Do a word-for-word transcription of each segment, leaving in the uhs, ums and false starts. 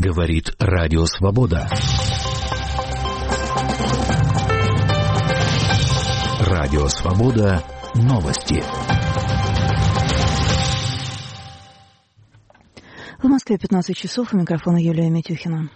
Говорит Радио Свобода. Радио Свобода. Новости. В Москве пятнадцать часов. У микрофона Юлия Митюхина.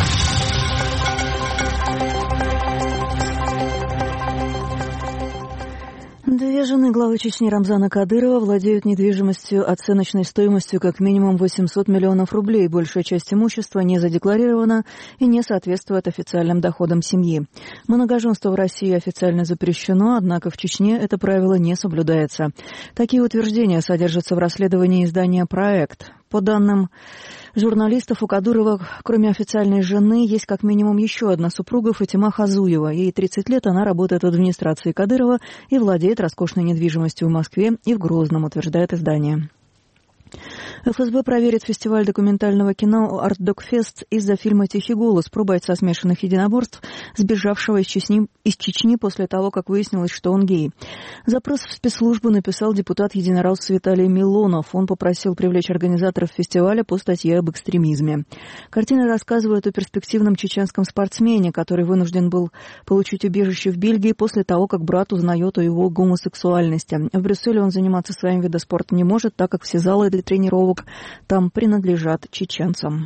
Две жены главы Чечни Рамзана Кадырова владеют недвижимостью оценочной стоимостью как минимум восемьсот миллионов рублей. Большая часть имущества не задекларирована и не соответствует официальным доходам семьи. Многоженство в России официально запрещено, однако в Чечне это правило не соблюдается. Такие утверждения содержатся в расследовании издания «Проект». По данным журналистов, у Кадырова, кроме официальной жены, есть как минимум еще одна супруга, Фатима Хазуева. Ей тридцать лет, она работает в администрации Кадырова и владеет роскошной недвижимостью в Москве и в Грозном, утверждает издание. эф эс бэ проверит фестиваль документального кино «Артдокфест» из-за фильма «Тихий голос» про бойца смешанных единоборств, сбежавшего из Чечни, из Чечни после того, как выяснилось, что он гей. Запрос в спецслужбу написал депутат Единоросс Виталий Милонов. Он попросил привлечь организаторов фестиваля по статье об экстремизме. Картина рассказывает о перспективном чеченском спортсмене, который вынужден был получить убежище в Бельгии после того, как брат узнает о его гомосексуальности. В Брюсселе он заниматься своим видом спорта не может, так как все залы для тренировок там принадлежат чеченцам.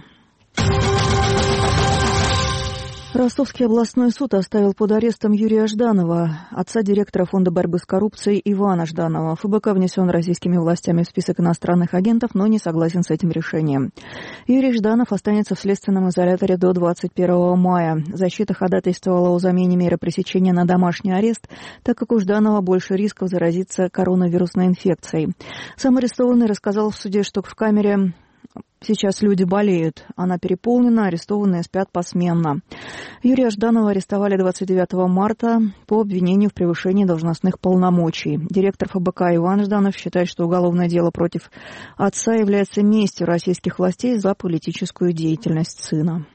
Ростовский областной суд оставил под арестом Юрия Жданова, отца директора Фонда борьбы с коррупцией Ивана Жданова. эф бэ ка внесен российскими властями в список иностранных агентов, но не согласен с этим решением. Юрий Жданов останется в следственном изоляторе до двадцать первого мая. Защита ходатайствовала о замене меры пресечения на домашний арест, так как у Жданова больше рисков заразиться коронавирусной инфекцией. Сам арестованный рассказал в суде, что в камере сейчас люди болеют. Она переполнена, арестованные спят посменно. Юрия Жданова арестовали двадцать девятого марта по обвинению в превышении должностных полномочий. Директор эф бэ ка Иван Жданов считает, что уголовное дело против отца является местью российских властей за политическую деятельность сына.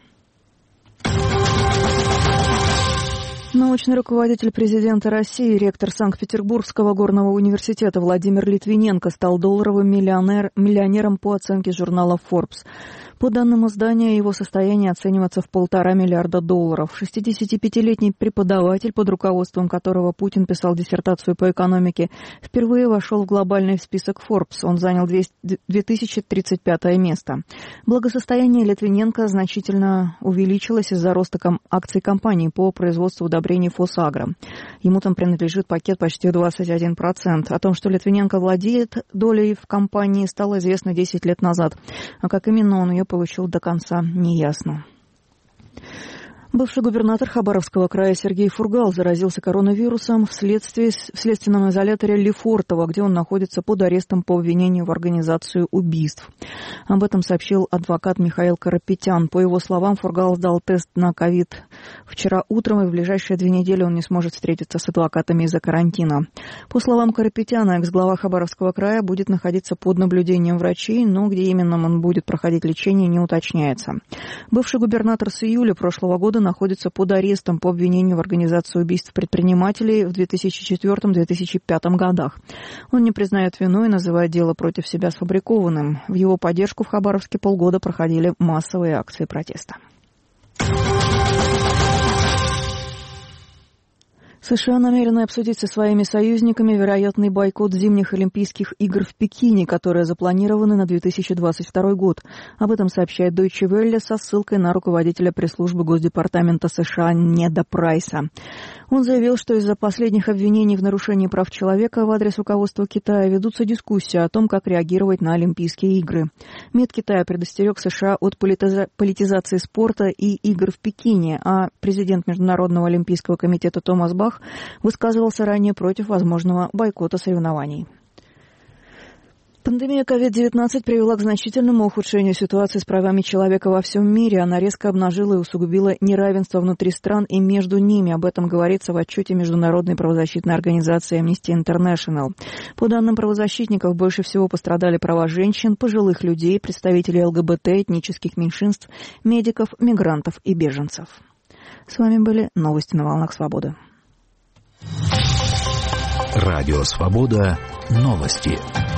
Научный руководитель президента России, ректор Санкт-Петербургского горного университета Владимир Литвиненко стал долларовым миллионер, миллионером по оценке журнала Forbes. По данным издания, его состояние оценивается в полтора миллиарда долларов. шестидесятипятилетний преподаватель, под руководством которого Путин писал диссертацию по экономике, впервые вошел в глобальный список Forbes. Он занял две тысячи тридцать пятое место. Благосостояние Литвиненко значительно увеличилось из-за роста акций компании по производству удобрений «Фосагро». Ему там принадлежит пакет почти двадцать один процент. О том, что Литвиненко владеет долей в компании, стало известно десять лет назад. А как именно он ее получил до конца, неясно. Бывший губернатор Хабаровского края Сергей Фургал заразился коронавирусом в, следствии, в следственном изоляторе Лефортово, где он находится под арестом по обвинению в организации убийств. Об этом сообщил адвокат Михаил Карапетян. По его словам, Фургал сдал тест на ковид вчера утром, и в ближайшие две недели он не сможет встретиться с адвокатами из-за карантина. По словам Карапетяна, экс-глава Хабаровского края будет находиться под наблюдением врачей, но где именно он будет проходить лечение, не уточняется. Бывший губернатор с июля прошлого года находится под арестом по обвинению в организации убийств предпринимателей в две тысячи четвёртом — две тысячи пятом годах. Он не признает вину и называет дело против себя сфабрикованным. В его поддержку в Хабаровске полгода проходили массовые акции протеста. США намерены обсудить со своими союзниками вероятный бойкот зимних Олимпийских игр в Пекине, которые запланированы на две тысячи двадцать второй год. Об этом сообщает Deutsche Welle со ссылкой на руководителя пресс-службы Госдепартамента США Неда Прайса. Он заявил, что из-за последних обвинений в нарушении прав человека в адрес руководства Китая ведутся дискуссии о том, как реагировать на Олимпийские игры. МИД Китая предостерег США от политизации спорта и игр в Пекине, а президент Международного олимпийского комитета Томас Бах высказывался ранее против возможного бойкота соревнований. Пандемия ковид девятнадцать привела к значительному ухудшению ситуации с правами человека во всем мире. Она резко обнажила и усугубила неравенство внутри стран и между ними. Об этом говорится в отчете Международной правозащитной организации Amnesty International. По данным правозащитников, больше всего пострадали права женщин, пожилых людей, представителей эл гэ бэ тэ, этнических меньшинств, медиков, мигрантов и беженцев. С вами были новости на волнах свободы. Радио Свобода. Новости.